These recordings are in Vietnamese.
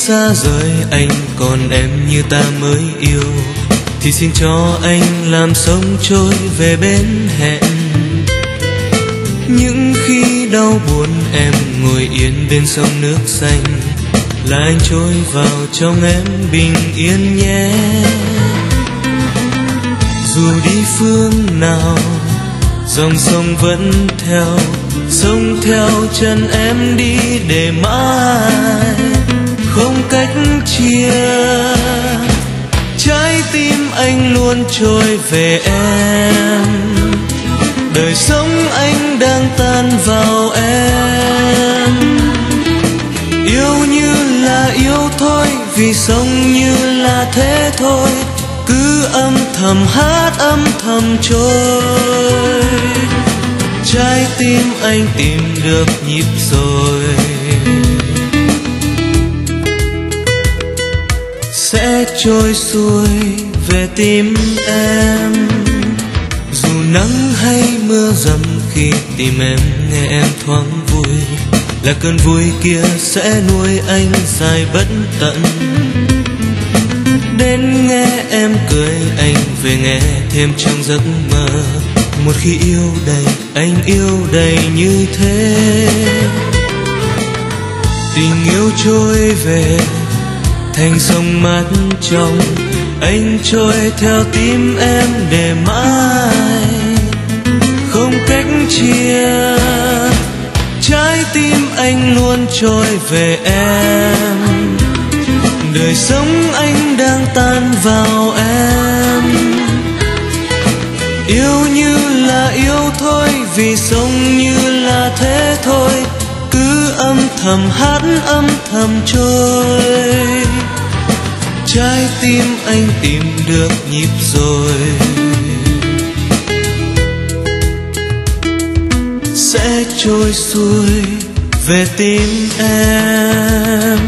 xa rời anh còn em như ta mới yêu, thì xin cho anh làm sông trôi về bên hẹn. Những khi đau buồn em ngồi yên bên sông nước xanh, là anh trôi vào trong em bình yên nhé. Dù đi phương nào dòng sông vẫn theo, sông theo chân em đi để mãi không cách chia. Trái tim anh luôn trôi về em, đời sống anh đang tan vào em. Yêu như là yêu thôi, vì sống như là thế thôi, cứ âm thầm hát âm thầm trôi. Trái tim anh tìm được nhịp rồi, sẽ trôi xuôi về tim em. Dù nắng hay mưa dầm, khi tìm em nghe em thoáng vui, là cơn vui kia sẽ nuôi anh dài bất tận. Đến nghe em cười anh về nghe thêm trong giấc mơ. Một khi yêu đầy, anh yêu đầy như thế. Tình yêu trôi về thành sông mát trong, anh trôi theo tim em để mãi không cách chia. Trái tim anh luôn trôi về em, đời sống anh đang tan vào em. Yêu như là yêu thôi, vì sống như là thế thôi, cứ âm thầm hát âm thầm trôi. Trái tim anh tìm được nhịp rồi, sẽ trôi xuôi về tim em.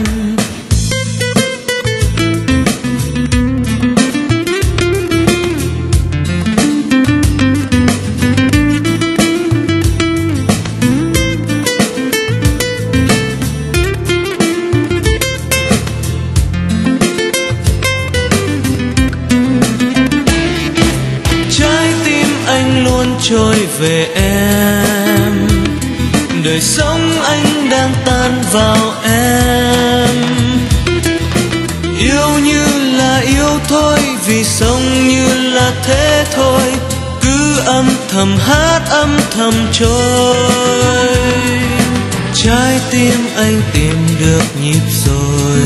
Trôi về em, đời sống anh đang tan vào em. Yêu như là yêu thôi, vì sống như là thế thôi, cứ âm thầm hát âm thầm trôi. Trái tim anh tìm được nhịp rồi,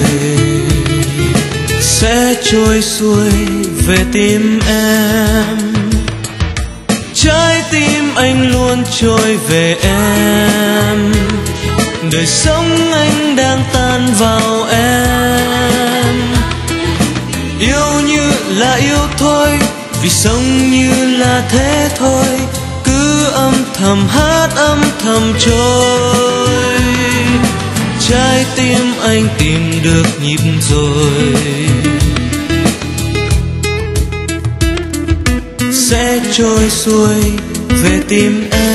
sẽ trôi xuôi về tim em. Trái tim anh luôn trôi về em, đời sống anh đang tan vào em. Yêu như là yêu thôi, vì sống như là thế thôi, cứ âm thầm hát âm thầm trôi. Trái tim anh tìm được nhịp rồi, sẽ trôi xuôi về tim em.